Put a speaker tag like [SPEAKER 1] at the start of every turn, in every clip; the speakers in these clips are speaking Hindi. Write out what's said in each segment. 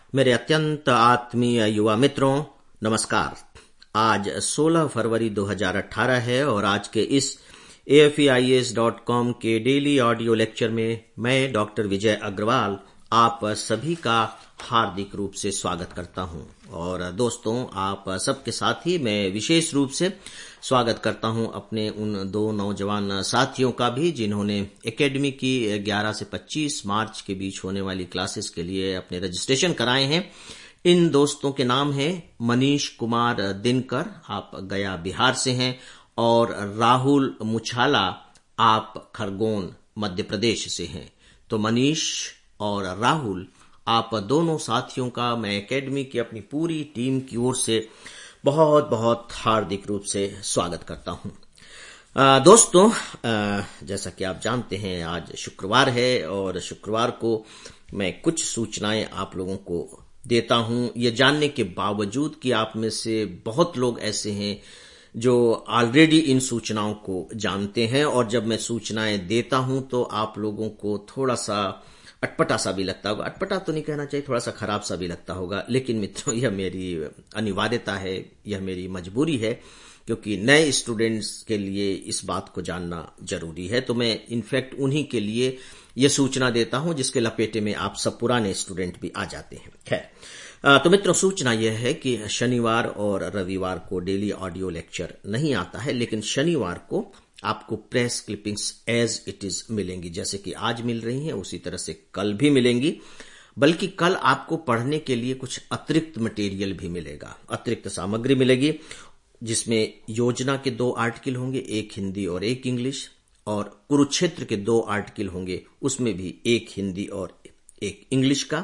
[SPEAKER 1] मेरे अत्यंत आत्मीय युवा मित्रों, नमस्कार। आज 16 फरवरी 2018 है और आज के इस AFEIAS.com के डेली ऑडियो लेक्चर में मैं डॉक्टर विजय अग्रवाल आप सभी का हार्दिक रूप से स्वागत करता हूं। और दोस्तों, आप सबके साथ ही मैं विशेष रूप से स्वागत करता हूं अपने उन दो नौजवान साथियों का भी जिन्होंने एकेडमी की 11 से 25 मार्च के बीच होने वाली क्लासेस के लिए अपने रजिस्ट्रेशन कराए हैं। इन दोस्तों के नाम हैं मनीष कुमार दिनकर, आप गया बिहार से हैं, और राहुल मुछाला, आप खरगोन मध्य प्रदेश से हैं। तो मनीष और राहुल, आप दोनों साथियों का मैं एकेडमी की अपनी पूरी टीम की ओर से बहुत बहुत हार्दिक रूप से स्वागत करता हूं। दोस्तों, जैसा कि आप जानते हैं आज शुक्रवार है और शुक्रवार को मैं कुछ सूचनाएं आप लोगों को देता हूं, ये जानने के बावजूद कि आप में से बहुत लोग ऐसे हैं जो ऑलरेडी इन सूचनाओं को जानते हैं, और जब मैं सूचनाएं देता हूं तो आप लोगों को थोड़ा सा अटपटा सा भी लगता होगा। अटपटा तो नहीं कहना चाहिए, थोड़ा सा खराब सा भी लगता होगा, लेकिन मित्रों यह मेरी अनिवार्यता है, यह मेरी मजबूरी है, क्योंकि नए स्टूडेंट्स के लिए इस बात को जानना जरूरी है। तो मैं इनफैक्ट उन्हीं के लिए यह सूचना देता हूं जिसके लपेटे में आप सब पुराने स्टूडेंट भी आ जाते हैं। खैर, तो मित्रों, सूचना यह है कि शनिवार और रविवार को डेली ऑडियो लेक्चर नहीं आता है, लेकिन शनिवार को आपको press clippings as it is मिलेंगी। जैसे कि आज मिल रही हैं उसी तरह से कल भी मिलेंगी, बल्कि कल आपको पढ़ने के लिए कुछ अतिरिक्त मटेरियल भी मिलेगा, अतिरिक्त सामग्री मिलेगी, जिसमें योजना के 2 आर्टिकल होंगे, एक हिंदी और एक इंग्लिश, और कुरुक्षेत्र के 2 आर्टिकल होंगे, उसमें भी एक हिंदी और एक इंग्लिश का।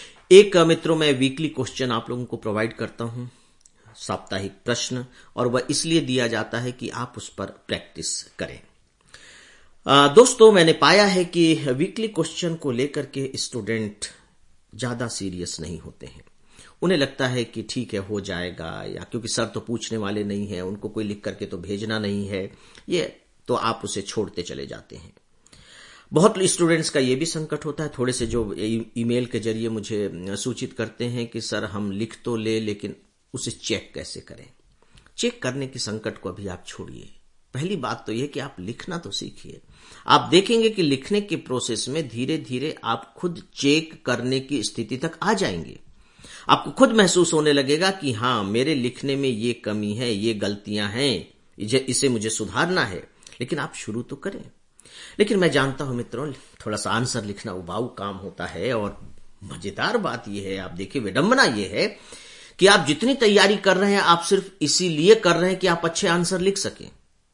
[SPEAKER 1] एक मित्रों, मैं वीकली क्वेश्चन आप लोगों को प्रोवाइड करता हूं, साप्ताहिक प्रश्न, और वह इसलिए दिया जाता है कि आप उस पर प्रैक्टिस करें। दोस्तों, मैंने पाया है कि वीकली क्वेश्चन को लेकर के स्टूडेंट ज्यादा सीरियस नहीं होते हैं। उन्हें लगता है कि ठीक है, हो जाएगा, या क्योंकि सर तो पूछने वाले नहीं है, उनको कोई लिख करके तो भेजना नहीं है, ये तो आप उसे छोड़ते चले जाते हैं। बहुत स्टूडेंट्स का ये भी संकट होता है, थोड़े से जो ईमेल के जरिए मुझे सूचित करते हैं कि सर हम लिख तो ले, लेकिन उसे चेक कैसे करें। चेक करने के संकट को अभी आप छोड़िए। पहली बात तो यह कि आप लिखना तो सीखिए। आप देखेंगे कि लिखने के प्रोसेस में धीरे धीरे आप खुद चेक करने की स्थिति तक आ जाएंगे। आपको खुद महसूस होने लगेगा कि हाँ, मेरे लिखने में ये कमी है, ये गलतियां हैं, इसे मुझे सुधारना है। लेकिन आप शुरू तो करें। लेकिन मैं जानता हूं मित्रों, थोड़ा सा आंसर लिखना उबाऊ काम होता है, और मजेदार बात यह है, आप देखिए, विडंबना यह है कि आप जितनी तैयारी कर रहे हैं आप सिर्फ इसीलिए कर रहे हैं कि आप अच्छे आंसर लिख सकें,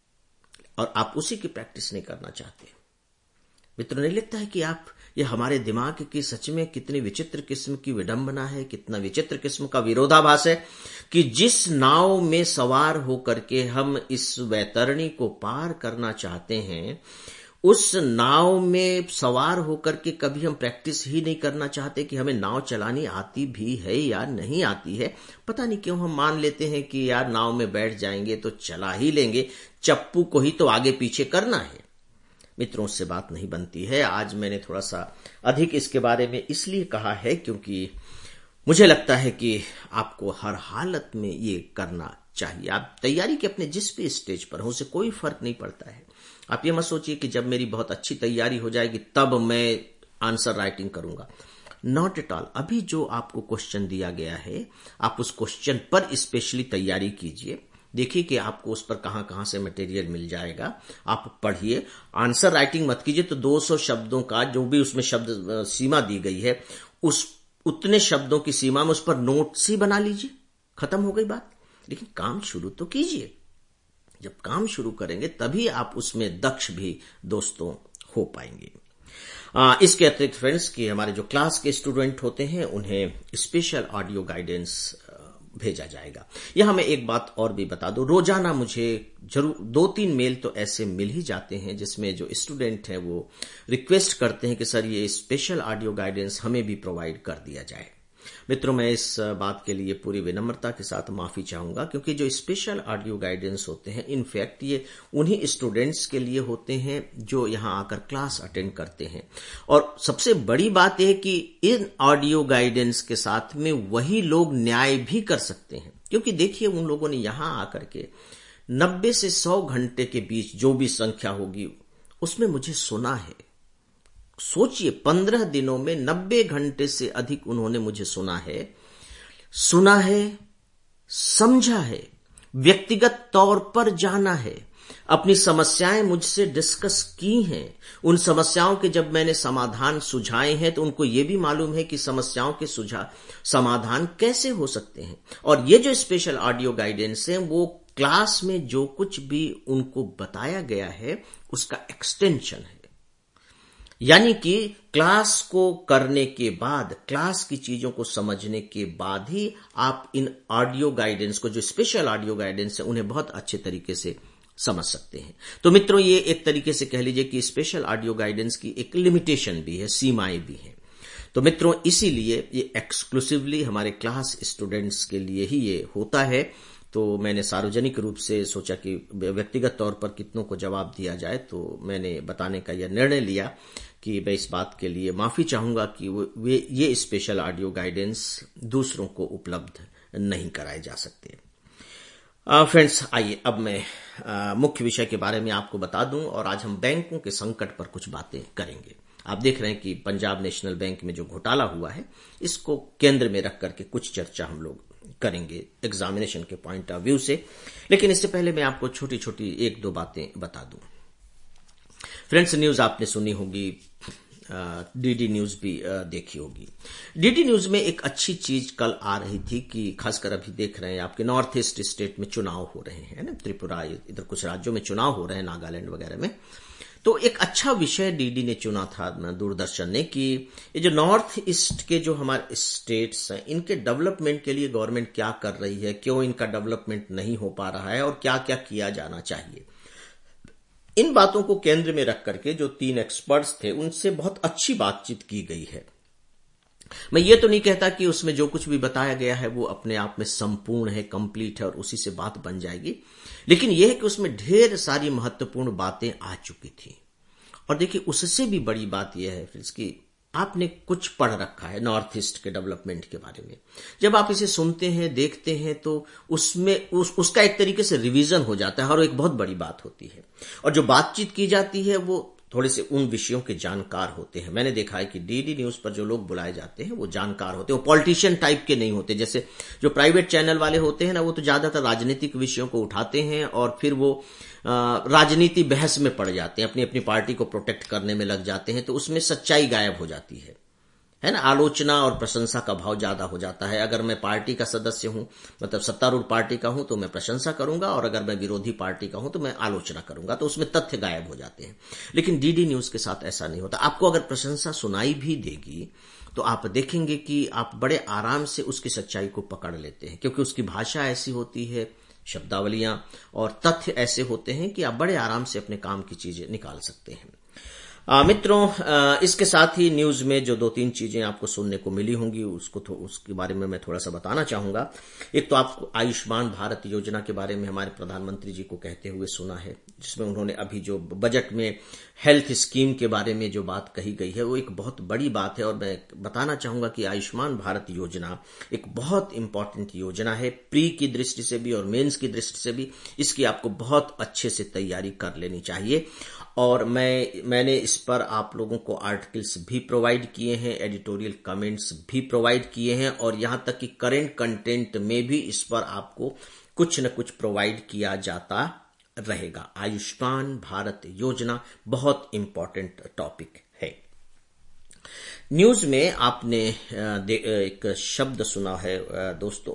[SPEAKER 1] और आप उसी की प्रैक्टिस नहीं करना चाहते। मित्रों, नहीं लगता है कि आप, ये हमारे दिमाग की सच में कितनी विचित्र किस्म की विडंबना है, कितना विचित्र किस्म का विरोधाभास है कि जिस नाव में सवार होकर के हम इस वैतरणी को पार करना चाहते हैं, उस नाव में सवार होकर के कभी हम प्रैक्टिस ही नहीं करना चाहते कि हमें नाव चलानी आती भी है या नहीं आती है। पता नहीं क्यों हम मान लेते हैं कि यार नाव में बैठ जाएंगे तो चला ही लेंगे, चप्पू को ही तो आगे पीछे करना है। मित्रों, उससे बात नहीं बनती है। आज मैंने थोड़ा सा अधिक इसके बारे में इसलिए कहा है क्योंकि मुझे लगता है कि आपको हर हालत में ये करना चाहिए। आप तैयारी के अपने जिस भी स्टेज पर हो, उसे कोई फर्क नहीं पड़ता है। आप ये मत सोचिए कि जब मेरी बहुत अच्छी तैयारी हो जाएगी तब मैं आंसर राइटिंग करूंगा। Not at all. अभी जो आपको क्वेश्चन दिया गया है, आप उस क्वेश्चन पर स्पेशली तैयारी कीजिए। देखिए कि आपको उस पर कहां से मटेरियल मिल जाएगा, आप पढ़िए। आंसर राइटिंग मत कीजिए तो 200 शब्दों का जो भी उसमें शब्द सीमा दी गई है, उतने शब्दों की सीमा में उस पर नोट्स ही बना लीजिए, खत्म हो गई बात। लेकिन काम शुरू तो कीजिए। जब काम शुरू करेंगे तभी आप उसमें दक्ष भी दोस्तों हो पाएंगे। इसके अतिरिक्त फ्रेंड्स, कि हमारे जो क्लास के स्टूडेंट होते हैं उन्हें स्पेशल ऑडियो गाइडेंस भेजा जाएगा। यहां मैं एक बात और भी बता दूं, रोजाना मुझे जरूर 2-3 मेल तो ऐसे मिल ही जाते हैं जिसमें जो स्टूडेंट हैं वो रिक्वेस्ट करते हैं कि सर ये स्पेशल ऑडियो गाइडेंस हमें भी प्रोवाइड कर दिया जाए। मित्रों, मैं इस बात के लिए पूरी विनम्रता के साथ माफी चाहूंगा, क्योंकि जो स्पेशल ऑडियो गाइडेंस होते हैं, इनफैक्ट ये उन्हीं स्टूडेंट्स के लिए होते हैं जो यहां आकर क्लास अटेंड करते हैं। और सबसे बड़ी बात यह कि इन ऑडियो गाइडेंस के साथ में वही लोग न्याय भी कर सकते हैं, क्योंकि देखिए उन लोगों ने यहां आकर के 90 से 100 घंटे के बीच जो भी संख्या होगी उसमें मुझे सुना है। सोचिए, 15 दिनों में 90 घंटे से अधिक उन्होंने मुझे सुना है, समझा है, व्यक्तिगत तौर पर जाना है, अपनी समस्याएं मुझसे डिस्कस की हैं। उन समस्याओं के जब मैंने समाधान सुझाए हैं तो उनको ये भी मालूम है कि समस्याओं के समाधान कैसे हो सकते हैं। और ये जो स्पेशल ऑडियो गाइडेंस है वो क्लास में जो कुछ भी उनको बताया गया है उसका एक्सटेंशन है। यानी कि क्लास को करने के बाद, क्लास की चीजों को समझने के बाद ही आप इन ऑडियो गाइडेंस को, जो स्पेशल ऑडियो गाइडेंस है, उन्हें बहुत अच्छे तरीके से समझ सकते हैं। तो मित्रों, ये एक तरीके से कह लीजिए कि स्पेशल ऑडियो गाइडेंस की एक लिमिटेशन भी है, सीमाएं भी हैं। तो मित्रों, इसीलिए ये एक्सक्लूसिवली हमारे क्लास स्टूडेंट्स के लिए ही ये होता है। तो मैंने सार्वजनिक रूप से सोचा कि व्यक्तिगत तौर पर कितनों को जवाब दिया जाए, तो मैंने बताने का यह निर्णय लिया कि मैं इस बात के लिए माफी चाहूंगा कि ये स्पेशल ऑडियो गाइडेंस दूसरों को उपलब्ध नहीं कराए जा सकते। फ्रेंड्स, आइए अब मैं मुख्य विषय के बारे में आपको बता दूं, और आज हम बैंकों के संकट पर कुछ बातें करेंगे। आप देख रहे हैं कि पंजाब नेशनल बैंक में जो घोटाला हुआ है, इसको केंद्र में रख करके कुछ चर्चा हम लोग करेंगे एग्जामिनेशन के पॉइंट ऑफ व्यू से। लेकिन इससे पहले मैं आपको छोटी छोटी एक दो बातें बता दूं। फ्रेंड्स, न्यूज आपने सुनी होगी, डीडी न्यूज भी देखी होगी। डीडी न्यूज में एक अच्छी चीज कल आ रही थी कि खासकर अभी देख रहे हैं आपके नॉर्थ ईस्ट स्टेट में चुनाव हो रहे हैं ना, त्रिपुरा, इधर कुछ राज्यों में चुनाव हो रहे हैं, नागालैंड वगैरह में। तो एक अच्छा विषय डीडी ने चुना था, दूरदर्शन ने, कि ये जो नॉर्थ ईस्ट के जो हमारे स्टेट्स हैं, इनके डेवलपमेंट के लिए गवर्नमेंट क्या कर रही है, क्यों इनका डेवलपमेंट नहीं हो पा रहा है और क्या क्या किया जाना चाहिए। इन बातों को केंद्र में रख करके जो 3 एक्सपर्ट्स थे उनसे बहुत अच्छी बातचीत की गई है। मैं ये तो नहीं कहता कि उसमें जो कुछ भी बताया गया है वो अपने आप में संपूर्ण है, कंप्लीट है और उसी से बात बन जाएगी, लेकिन यह है कि उसमें ढेर सारी महत्वपूर्ण बातें आ चुकी थी। और देखिए, उससे भी बड़ी बात यह है फ्रेंड्स कि आपने कुछ पढ़ रखा है नॉर्थ ईस्ट के डेवलपमेंट के बारे में। जब आप इसे सुनते हैं, देखते हैं, तो उसमें उसका एक तरीके से रिवीजन हो जाता है और एक बहुत बड़ी बात होती है। और जो बातचीत की जाती है वो थोड़े से उन विषयों के जानकार होते हैं। मैंने देखा है कि डीडी न्यूज पर जो लोग बुलाए जाते हैं वो जानकार होते हैं, वो पॉलिटिशियन टाइप के नहीं होते। जैसे जो प्राइवेट चैनल वाले होते हैं ना, वो तो ज्यादातर राजनीतिक विषयों को उठाते हैं और फिर वो राजनीति बहस में पड़ जाते हैं, अपनी अपनी पार्टी को प्रोटेक्ट करने में लग जाते हैं, तो उसमें सच्चाई गायब हो जाती है ना। आलोचना और प्रशंसा का भाव ज्यादा हो जाता है। अगर मैं पार्टी का सदस्य हूं, मतलब सत्तारूढ़ पार्टी का हूं, तो मैं प्रशंसा करूंगा, और अगर मैं विरोधी पार्टी का हूं तो मैं आलोचना करूंगा, तो उसमें तथ्य गायब हो जाते हैं। लेकिन डीडी न्यूज के साथ ऐसा नहीं होता। आपको अगर प्रशंसा सुनाई भी देगी तो आप देखेंगे कि आप बड़े आराम से उसकी सच्चाई को पकड़ लेते हैं, क्योंकि उसकी भाषा ऐसी होती है, शब्दावलियां और तथ्य ऐसे होते हैं कि आप बड़े आराम से अपने काम की चीजें निकाल सकते हैं। मित्रों, इसके साथ ही न्यूज में जो 2-3 चीजें आपको सुनने को मिली होंगी उसके बारे में मैं थोड़ा सा बताना चाहूंगा। एक तो आपको आयुष्मान भारत योजना के बारे में हमारे प्रधानमंत्री जी को कहते हुए सुना है, जिसमें उन्होंने अभी जो बजट में हेल्थ स्कीम के बारे में जो बात कही गई है वो एक बहुत बड़ी बात है। और मैं बताना चाहूंगा कि आयुष्मान भारत योजना एक बहुत इंपॉर्टेंट योजना है, प्री की दृष्टि से भी और मेंस की दृष्टि से भी। इसकी आपको बहुत अच्छे से तैयारी कर लेनी चाहिए। और मैंने इस पर आप लोगों को आर्टिकल्स भी प्रोवाइड किए हैं, एडिटोरियल कमेंट्स भी प्रोवाइड किए हैं, और यहां तक कि करेंट कंटेंट में भी इस पर आपको कुछ न कुछ प्रोवाइड किया जाता रहेगा। आयुष्मान भारत योजना बहुत इंपॉर्टेंट टॉपिक है। न्यूज में आपने एक शब्द सुना है दोस्तों,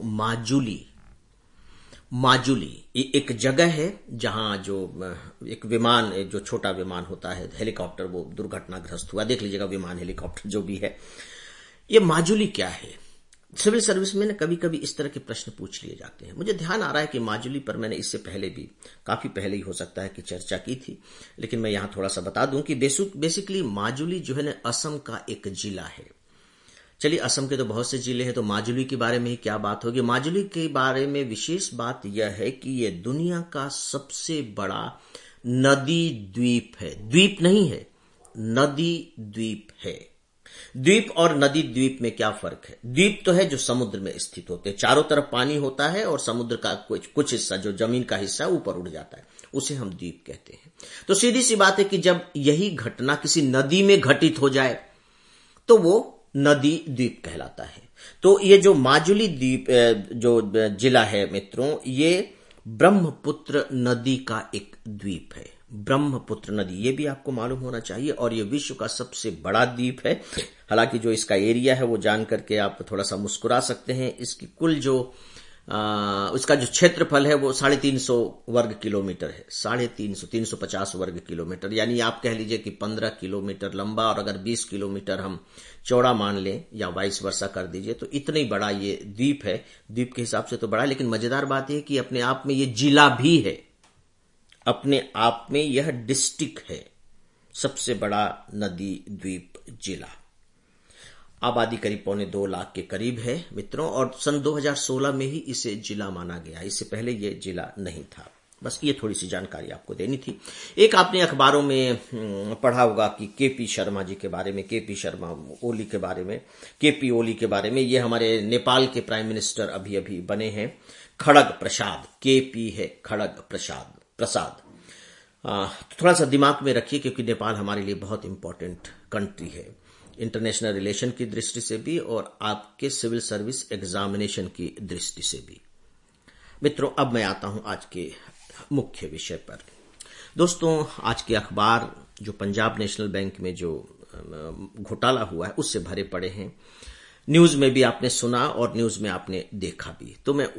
[SPEAKER 1] माजुली एक जगह है जहां जो एक विमान, जो छोटा विमान होता है, हेलीकॉप्टर, वो दुर्घटनाग्रस्त हुआ। देख लीजिएगा, विमान, हेलीकॉप्टर जो भी है। ये माजुली क्या है? सिविल सर्विस में ना कभी कभी इस तरह के प्रश्न पूछ लिए जाते हैं। मुझे ध्यान आ रहा है कि माजुली पर मैंने इससे पहले भी, काफी पहले ही हो सकता है कि चर्चा की थी, लेकिन मैं यहां थोड़ा सा बता दूं कि बेसिकली माजुली जो है ना, असम का एक जिला है। चलिए, असम के तो बहुत से जिले हैं, तो माजुली के बारे में ही क्या बात होगी। माजुली के बारे में विशेष बात यह है कि यह दुनिया का सबसे बड़ा नदी द्वीप है। द्वीप नहीं है, नदी द्वीप है। द्वीप और नदी द्वीप में क्या फर्क है? द्वीप तो है जो समुद्र में स्थित होते हैं, चारों तरफ पानी होता है और समुद्र का कुछ हिस्सा जो जमीन का हिस्सा ऊपर उड़ जाता है, उसे हम द्वीप कहते हैं। तो सीधी सी बात है कि जब यही घटना किसी नदी में घटित हो जाए तो वो नदी द्वीप कहलाता है। तो ये जो माजुली द्वीप जो जिला है मित्रों, ये ब्रह्मपुत्र नदी का एक द्वीप है। ब्रह्मपुत्र नदी, ये भी आपको मालूम होना चाहिए, और ये विश्व का सबसे बड़ा द्वीप है। हालांकि जो इसका एरिया है वो जान करके आप थोड़ा सा मुस्कुरा सकते हैं। इसकी कुल जो उसका जो क्षेत्रफल है वो 350 वर्ग किलोमीटर है। 350 वर्ग किलोमीटर, यानी आप कह लीजिए कि 15 किलोमीटर लंबा, और अगर 20 किलोमीटर हम चौड़ा मान लें या वाइस वर्सा कर दीजिए तो इतना ही बड़ा ये द्वीप है। द्वीप के हिसाब से तो बड़ा है, लेकिन मजेदार बात यह कि अपने आप में ये जिला भी है, अपने आप में यह डिस्ट्रिक्ट है। सबसे बड़ा नदी द्वीप जिला, आबादी करीब 2.25 लाख के करीब है मित्रों, और सन 2016 में ही इसे जिला माना गया। इससे पहले यह जिला नहीं था। बस ये थोड़ी सी जानकारी आपको देनी थी। एक आपने अखबारों में पढ़ा होगा कि केपी शर्मा जी के बारे में, केपी शर्मा ओली के बारे में, केपी ओली के बारे में। ये हमारे नेपाल के प्राइम मिनिस्टर अभी अभी बने हैं, खड़ग प्रसाद। केपी है खड़ग प्रसाद। थोड़ा सा दिमाग में रखिए, क्योंकि नेपाल हमारे लिए बहुत इंपॉर्टेंट कंट्री है, इंटरनेशनल रिलेशन की दृष्टि से भी और आपके सिविल सर्विस एग्जामिनेशन की दृष्टि से भी। मित्रों, अब मैं आता हूं आज के मुख्य विषय पर। दोस्तों, आज के अखबार जो पंजाब नेशनल बैंक में जो घोटाला हुआ है उससे भरे पड़े हैं। न्यूज में भी आपने सुना और न्यूज में आपने देखा भी, तो मैं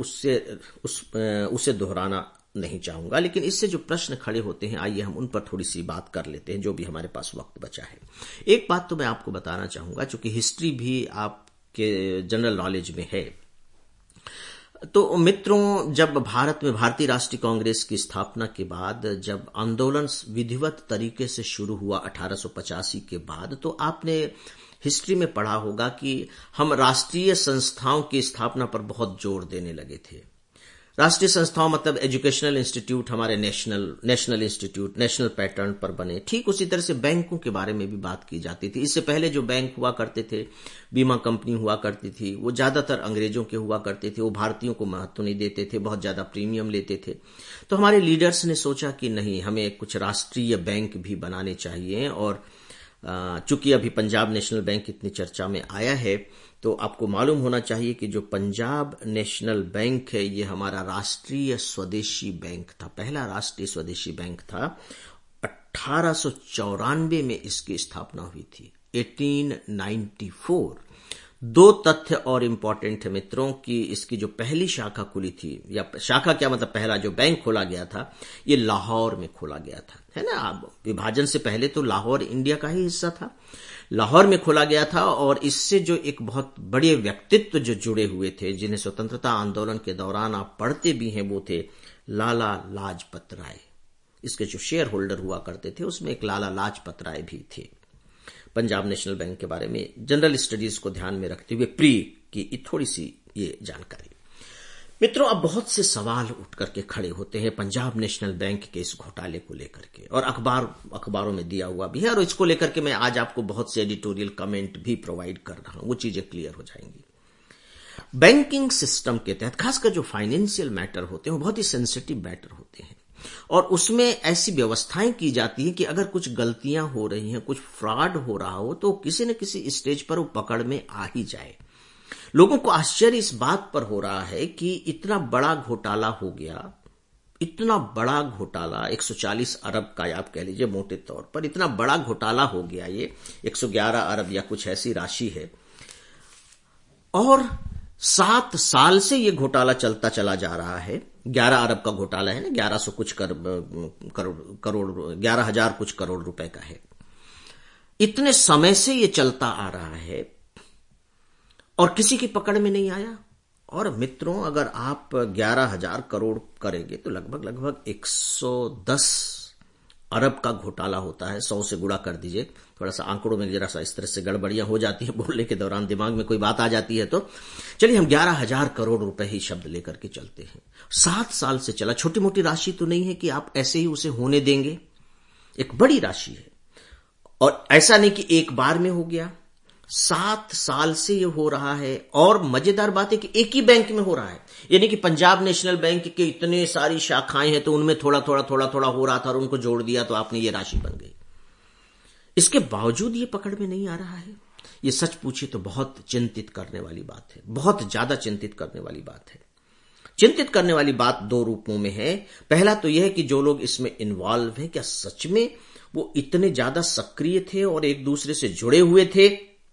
[SPEAKER 1] उसे दोहराना नहीं चाहूंगा। लेकिन इससे जो प्रश्न खड़े होते हैं, आइए हम उन पर थोड़ी सी बात कर लेते हैं, जो भी हमारे पास वक्त बचा है। एक बात तो मैं आपको बताना चाहूंगा, चूंकि हिस्ट्री भी आपके जनरल नॉलेज में है। तो मित्रों, जब भारत में भारतीय राष्ट्रीय कांग्रेस की स्थापना के बाद जब आंदोलन विधिवत तरीके से शुरू हुआ 1885 के बाद, तो आपने हिस्ट्री में पढ़ा होगा कि हम राष्ट्रीय संस्थाओं की स्थापना पर बहुत जोर देने लगे थे। राष्ट्रीय संस्थाओं मतलब एजुकेशनल इंस्टीट्यूट, हमारे नेशनल इंस्टीट्यूट नेशनल पैटर्न पर बने। ठीक उसी तरह से बैंकों के बारे में भी बात की जाती थी। इससे पहले जो बैंक हुआ करते थे, बीमा कंपनी हुआ करती थी, वो ज्यादातर अंग्रेजों के हुआ करते थे। वो भारतीयों को महत्व नहीं देते थे, बहुत ज्यादा प्रीमियम लेते थे। तो हमारे लीडर्स ने सोचा कि नहीं, हमें कुछ राष्ट्रीय बैंक भी बनाने चाहिए। और चूंकि अभी पंजाब नेशनल बैंक इतनी चर्चा में आया है, तो आपको मालूम होना चाहिए कि जो पंजाब नेशनल बैंक है, ये हमारा राष्ट्रीय स्वदेशी बैंक था, पहला राष्ट्रीय स्वदेशी बैंक था। 1894 में इसकी स्थापना हुई थी, 1894। दो तथ्य और इंपॉर्टेंट है मित्रों कि इसकी जो पहली शाखा खुली थी, या शाखा क्या मतलब, पहला जो बैंक खोला गया था, ये लाहौर में खोला गया था, है ना। अब विभाजन से पहले तो लाहौर इंडिया का ही हिस्सा था, लाहौर में खोला गया था। और इससे जो एक बहुत बड़े व्यक्तित्व जो जुड़े हुए थे, जिन्हें स्वतंत्रता आंदोलन के दौरान आप पढ़ते भी हैं, वो थे लाला लाजपत राय। इसके जो शेयर होल्डर हुआ करते थे, उसमें एक लाला लाजपत राय भी थे। पंजाब नेशनल बैंक के बारे में जनरल स्टडीज को ध्यान में रखते हुए प्री की थोड़ी सी ये जानकारी। मित्रों, अब बहुत से सवाल उठ करके खड़े होते हैं पंजाब नेशनल बैंक के इस घोटाले को लेकर के, और अखबारों में दिया हुआ भी है। और इसको लेकर के मैं आज आपको बहुत से एडिटोरियल कमेंट भी प्रोवाइड कर रहा हूं, वो चीजें क्लियर हो जाएंगी। बैंकिंग सिस्टम के तहत खासकर जो फाइनेंशियल मैटर होते हैं, वो बहुत ही सेंसिटिव मैटर होते हैं, और उसमें ऐसी व्यवस्थाएं की जाती है कि अगर कुछ गलतियां हो रही हैं, कुछ फ्रॉड हो रहा हो, तो किसी न किसी स्टेज पर वो पकड़ में आ ही जाए। लोगों को आश्चर्य इस बात पर हो रहा है कि इतना बड़ा घोटाला हो गया, इतना बड़ा घोटाला 140 अरब का, आप कह लीजिए मोटे तौर पर इतना बड़ा घोटाला हो गया, ये 111 अरब या कुछ ऐसी राशि है, और 7 साल से ये घोटाला चलता चला जा रहा है। 11 अरब का घोटाला है ना, 1100 कुछ करोड़ 11,000 कुछ करोड़ रुपए का है। इतने समय से ये चलता आ रहा है और किसी की पकड़ में नहीं आया। और मित्रों, अगर आप 11,000 करोड़ करेंगे तो लगभग 110 अरब का घोटाला होता है, 100 से गुणा कर दीजिए। थोड़ा सा आंकड़ों में जरा सा इस तरह से गड़बड़ियां हो जाती है, बोलने के दौरान दिमाग में कोई बात आ जाती है। तो चलिए हम 11,000 करोड़ रुपए ही शब्द लेकर के चलते हैं। 7 साल से चला, छोटी मोटी राशि तो नहीं है कि आप ऐसे ही उसे होने देंगे, एक बड़ी राशि है। और ऐसा नहीं कि एक बार में हो गया, 7 साल से ये हो रहा है। और मजेदार बात है कि एक ही बैंक में हो रहा है, यानी कि पंजाब नेशनल बैंक के इतने सारी शाखाएं हैं तो उनमें थोड़ा थोड़ा हो रहा था और उनको जोड़ दिया तो आपने ये राशि बन गई। इसके बावजूद ये पकड़ में नहीं आ रहा है। ये सच पूछिए तो बहुत चिंतित करने वाली बात है, बहुत ज्यादा चिंतित करने वाली बात है। चिंतित करने वाली बात 2 रूपों में है। पहला तो यह है कि जो लोग इसमें इन्वॉल्व हैं, क्या सच में वो इतने ज्यादा सक्रिय थे और एक दूसरे से जुड़े हुए थे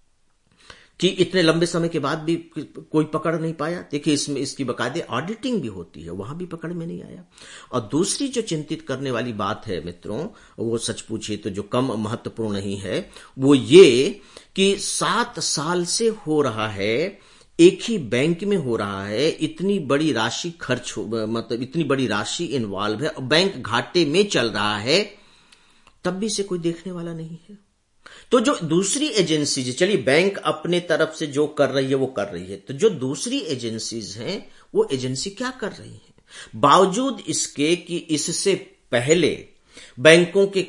[SPEAKER 1] कि इतने लंबे समय के बाद भी कोई पकड़ नहीं पाया। देखिए इसमें इसकी बाकायदे ऑडिटिंग भी होती है, वहां भी पकड़ में नहीं आया। और दूसरी जो चिंतित करने वाली बात है मित्रों, वो सच पूछिए तो जो कम महत्वपूर्ण नहीं है, वो ये कि 7 साल से हो रहा है, एक ही बैंक में हो रहा है, इतनी बड़ी राशि खर्च मतलब इतनी बड़ी राशि इन्वॉल्व है, बैंक घाटे में चल रहा है, तब भी इसे कोई देखने वाला नहीं है। तो जो दूसरी एजेंसीज, चलिए बैंक अपने तरफ से जो कर रही है वो कर रही है, तो जो दूसरी एजेंसीज हैं वो एजेंसी क्या कर रही है? बावजूद इसके कि इससे पहले बैंकों के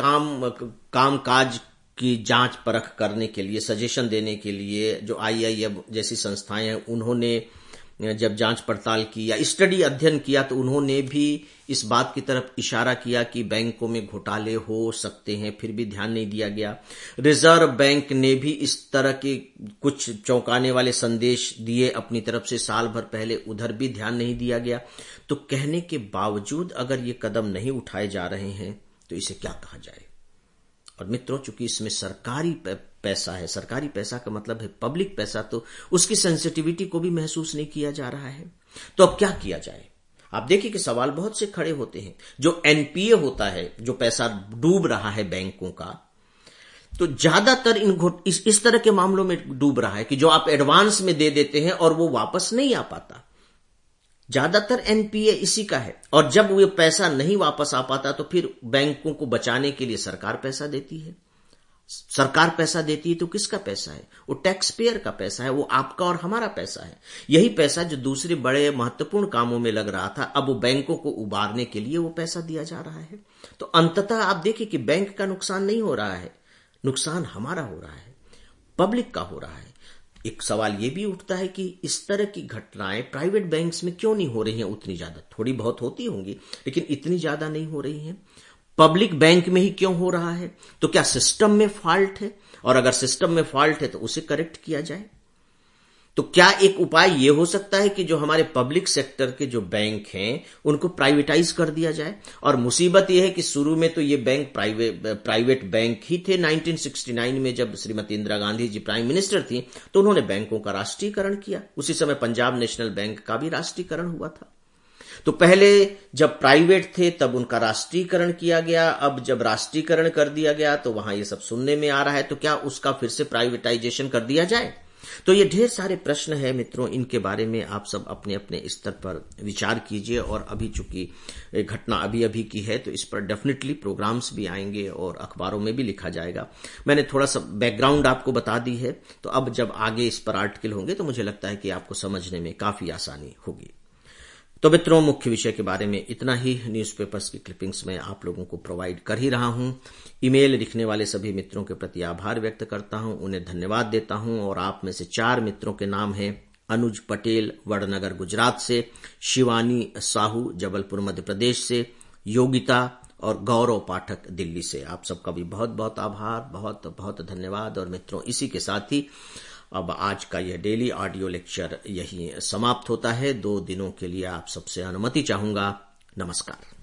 [SPEAKER 1] कामकाज की जांच परख करने के लिए, सजेशन देने के लिए जो IIM जैसी संस्थाएं हैं, उन्होंने जब जांच पड़ताल की या स्टडी अध्ययन किया तो उन्होंने भी इस बात की तरफ इशारा किया कि बैंकों में घोटाले हो सकते हैं, फिर भी ध्यान नहीं दिया गया। रिजर्व बैंक ने भी इस तरह के कुछ चौंकाने वाले संदेश दिए अपनी तरफ से साल भर पहले, उधर भी ध्यान नहीं दिया गया। तो कहने के बावजूद अगर ये कदम नहीं उठाए जा रहे हैं तो इसे क्या कहा जाए? और मित्रों, चूंकि इसमें सरकारी पैसा है, सरकारी पैसा का मतलब है पब्लिक पैसा, तो उसकी सेंसिटिविटी को भी महसूस नहीं किया जा रहा है। तो अब क्या किया जाए? आप देखिए कि सवाल बहुत से खड़े होते हैं। जो NPA होता है, जो पैसा डूब रहा है बैंकों का, तो ज्यादातर इस तरह के मामलों में डूब रहा है कि जो आप एडवांस में दे देते हैं और वो वापस नहीं आ पाता। ज्यादातर NPA इसी का है। और जब वो पैसा नहीं वापस आ पाता तो फिर बैंकों को बचाने के लिए सरकार पैसा देती है। सरकार पैसा देती है तो किसका पैसा है? वो टैक्स पेयर का पैसा है, वो आपका और हमारा पैसा है। यही पैसा जो दूसरे बड़े महत्वपूर्ण कामों में लग रहा था, अब वो बैंकों को उबारने के लिए वो पैसा दिया जा रहा है। तो अंततः आप देखिए कि बैंक का नुकसान नहीं हो रहा है, नुकसान हमारा हो रहा है, पब्लिक का हो रहा है। एक सवाल यह भी उठता है कि इस तरह की घटनाएं प्राइवेट बैंक्स में क्यों नहीं हो रही हैं उतनी ज्यादा? थोड़ी बहुत होती होंगी लेकिन इतनी ज्यादा नहीं हो रही हैं। पब्लिक बैंक में ही क्यों हो रहा है? तो क्या सिस्टम में फॉल्ट है? और अगर सिस्टम में फॉल्ट है तो उसे करेक्ट किया जाए। तो क्या एक उपाय यह हो सकता है कि जो हमारे पब्लिक सेक्टर के जो बैंक हैं उनको प्राइवेटाइज कर दिया जाए? और मुसीबत यह है कि शुरू में तो ये बैंक प्राइवेट बैंक ही थे। 1969 में जब श्रीमती इंदिरा गांधी जी प्राइम मिनिस्टर थी तो उन्होंने बैंकों का राष्ट्रीयकरण किया। उसी समय पंजाब नेशनल बैंक का भी राष्ट्रीयकरण हुआ था। तो पहले जब प्राइवेट थे तब उनका राष्ट्रीयकरण किया गया, अब जब राष्ट्रीयकरण कर दिया गया तो वहां ये सब सुनने में आ रहा है, तो क्या उसका फिर से प्राइवेटाइजेशन कर दिया जाए? तो ये ढेर सारे प्रश्न है मित्रों, इनके बारे में आप सब अपने अपने स्तर पर विचार कीजिए। और अभी चूंकि घटना अभी की है तो इस पर डेफिनेटली प्रोग्राम्स भी आएंगे और अखबारों में भी लिखा जाएगा। मैंने थोड़ा सा बैकग्राउंड आपको बता दी है, तो अब जब आगे इस पर आर्टिकल होंगे तो मुझे लगता है कि आपको समझने में काफी आसानी होगी। तो मित्रों, मुख्य विषय के बारे में इतना ही। न्यूज़पेपर्स की क्लिपिंग्स में आप लोगों को प्रोवाइड कर ही रहा हूं। ईमेल लिखने वाले सभी मित्रों के प्रति आभार व्यक्त करता हूं, उन्हें धन्यवाद देता हूं। और आप में से 4 मित्रों के नाम हैं: अनुज पटेल वडनगर गुजरात से, शिवानी साहू जबलपुर मध्य प्रदेश से, योगिता और गौरव पाठक दिल्ली से। आप सबका भी बहुत बहुत आभार, बहुत बहुत धन्यवाद। और मित्रों, इसी के साथ ही अब आज का यह डेली ऑडियो लेक्चर यही समाप्त होता है। 2 दिनों के लिए आप सबसे अनुमति चाहूंगा। नमस्कार।